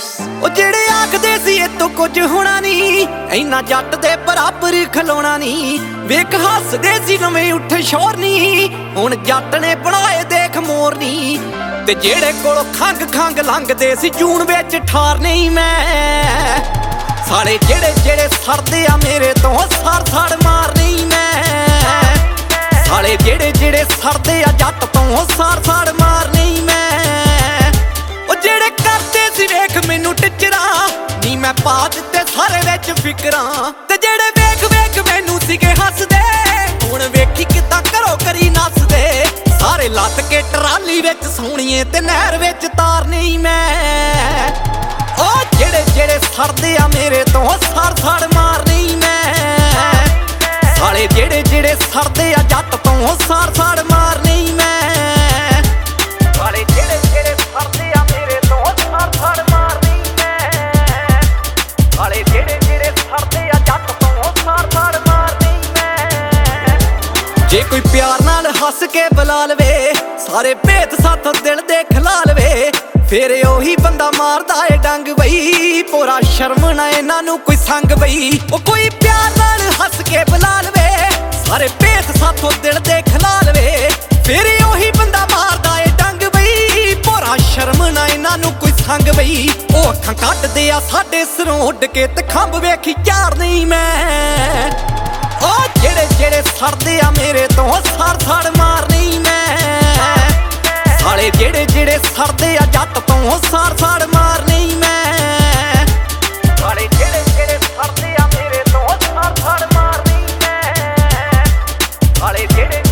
ਉਹ ਜਿਹੜੇ ਆਖਦੇ ਸੀ ਇਤੋਂ ਕੁਝ ਹੋਣਾ ਨਹੀਂ, ਇੰਨਾ ਜੱਟ ਦੇ ਬਰਾਬਰ ਖਲੋਣਾ ਨਹੀਂ। ਵੇਖ ਹੱਸਦੇ ਸੀ ਨਵੇਂ ਉੱਠੇ ਸ਼ੋਰ ਨਹੀਂ, ਹੁਣ ਜੱਟ ਨੇ ਬਣਾਏ ਦੇਖ ਮੋਰ ਨਹੀਂ। ਤੇ ਜਿਹੜੇ ਕੋਲੋਂ ਖੰਗ ਖੰਗ ਲੰਘਦੇ ਸੀ ਜੂਨ ਵਿੱਚ ਠਾਰ ਨਹੀਂ ਮੈਂ। ਸਾਲੇ ਜਿਹੜੇ ਸਰਦੇ ਆ ਮੇਰੇ ਤੋਂ ਸੜ ਸੜ ਮਾਰ ਨਹੀਂ ਮੈਂ। ਸਾਲੇ ਜਿਹੜੇ ਸਰਦੇ ਆ ਜੱਟ ਤੋਂ ਸੜ ਸੜ ਮਾਰ ਨਹੀਂ ਮੈਂ। ਉਹ ਜਿਹੜੇ ਕਰਦੇ ਸੀ ਵੇਖ ਮੈਨੂੰ ਟਿਚਰਾਂ ਨੀ ਮੈਂ ਪਾ ਦਿੱਤੇ ਸਾਰੇ ਵਿੱਚ ਫਿਕਰਾਂ। ਤੇ ਜਿਹੜੇ ਵੇਖ ਵੇਖ ਮੈਨੂੰ ਸੀਗੇ ਹੱਸਦੇ, ਹੁਣ ਵੇਖੀ ਕਿੱਦਾਂ ਘਰੋਂ ਕਰੀ ਨੱਸਦੇ। ਸਾਰੇ ਲੱਦ ਕੇ ਟਰਾਲੀ ਵਿੱਚ ਸੋਣੀਏ ਤੇ ਨਹਿਰ ਵਿੱਚ ਤਾਰ ਨਹੀਂ ਮੈਂ। ਉਹ ਜਿਹੜੇ ਸਰਦੇ ਆ ਮੇਰੇ ਤੋਂ ਸੜ ਸੜ ਮਾਰ ਨਹੀਂ ਮੈਂ। ਸਾਲੇ ਜਿਹੜੇ ਸਰਦੇ ਆ ਜੱਟ ਤੋਂ ਸੜ ਸੜ ਮਾਰ ਨਹੀਂ ਮੈਂ। ਸਾਲੇ ਜਿਹੜੇ ਸਰਦੇ ਆ ਮੇਰੇ ਤੋਂ ਸੜ ਸੜ ਮਾਰ ਨਹੀਂ ਮੈਂ। ਸਾਲੇ ਜਿਹੜੇ ਸਰਦੇ ਆ ਜੱਟ ਤੋਂ ਸੜ ਸੜ ਮਾਰ ਨਹੀਂ ਮੈਂ। ਜੇ ਕੋਈ ਪਿਆਰ ਨਾਲ ਹੱਸ ਕੇ ਬੁਲਾ ਲਵੇ, ਸਾਰੇ ਭੇਤ ਸਾਥੋਂ ਦਿਲ ਦੇ ਖਿਲਾ ਲਵੇ, ਫੇਰ ਉਹੀ ਬੰਦਾ ਮਾਰਦਾ ਏ ਡੰਗ ਬਈ। ਪੂਰਾ ਸ਼ਰਮ ਨਾ ਇਹਨਾਂ ਨੂੰ ਕੋਈ ਸੰਗ ਬਈ। ਉਹ ਕੋਈ ਪਿਆਰ ਨਾਲ ਹੱਸ ਕੇ ਬੁਲਾ ਲਵੇ, ਸਾਰੇ ਭੇਤ ਸਾਥੋਂ ਦਿਲ ਦੇ ਖਿਲਾ ਲਵੇ, ਫੇਰ ਉਹੀ ਬੰਦਾ ਮਾਰਦਾ ਏ ਡੰਗ ਬਈ। ਪੂਰਾ ਸ਼ਰਮ ਨਾ ਇਹਨਾਂ ਨੂੰ ਕੋਈ ਸੰਗ ਬਈ। ਉਹ ਅੱਖਾਂ ਕੱਢਦੇ ਆ ਸਾਡੇ ਸਿਰੋਂ ਉੱਡ ਕੇ ਤੇ ਖੰਭ ਵੇਖੀ ਚਾਰ ਨਹੀਂ ਮੈਂ। ਉਹ ਜਿਹੜੇ ਸਰਦੇ ਆ ਮੇਰੇ ਤੋਂ ਸੜ ਸੜ ਮਾਰ ਨਹੀਂ ਮੈਂ। ਸਾਲੇ ਜਿਹੜੇ ਸਰਦੇ ਆ ਜੱਟ ਤੋਂ ਸੜ ਸੜ ਮਾਰ ਨਹੀਂ ਮੈਂ। ਸਾਲੇ ਜਿਹੜੇ ਸਰਦੇ ਆ ਮੇਰੇ ਤੋਂ ਸੜ ਸੜ ਮਾਰ ਨਹੀਂ ਮੈਂ। ਸਾਲੇ ਜਿਹੜੇ